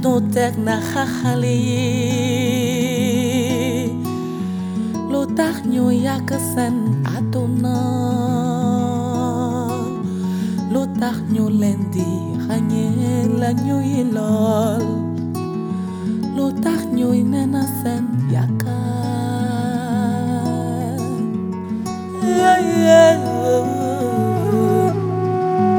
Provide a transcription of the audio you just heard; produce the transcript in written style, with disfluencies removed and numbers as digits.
nu teg na xaxali yi lu tax ñu yàq seen àdduna lu tax ñu leen di xañee la ñuy lool lu tax ñuy nena seen